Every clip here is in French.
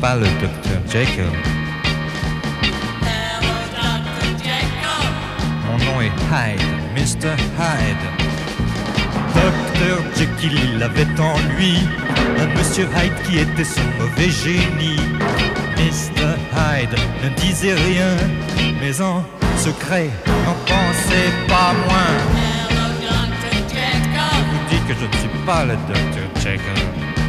pas le Dr. Jekyll. Hello, Dr. Jekyll. Mon nom est Hyde, Mr. Hyde. Dr. Jekyll, il avait en lui un Monsieur Hyde qui était son mauvais génie. Mr. Hyde ne disait rien, mais en secret n'en pensait pas moins. Hello, Dr. Jekyll. Je vous dis que je ne suis pas le Dr. Jekyll.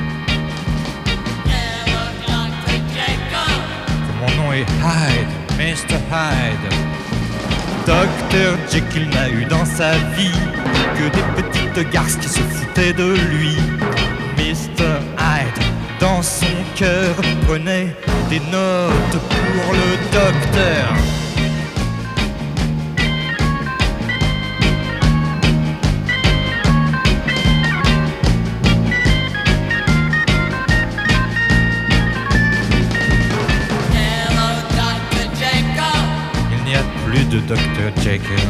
Hello, Dr. Jekyll. Que mon nom est Hyde, Mr. Hyde. Dr. Jekyll n'a eu dans sa vie que des petites garces qui se foutaient de lui. Mr. Hyde, dans son cœur, prenait des notes pour le docteur. Hello, Dr. Jekyll. Il n'y a plus de Dr. Jekyll.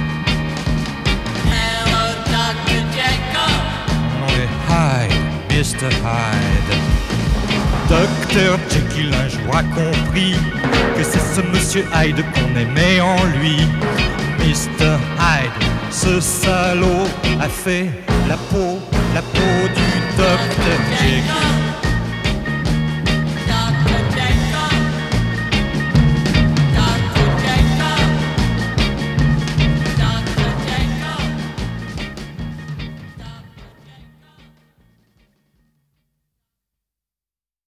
Hello, Dr. Jekyll. Mon nom est Hyde, Mr. Hyde. Dr. Jekyll un jour a compris que c'est ce Monsieur Hyde qu'on aimait en lui. Mr. Hyde, ce salaud, a fait la peau du Dr. Jekyll.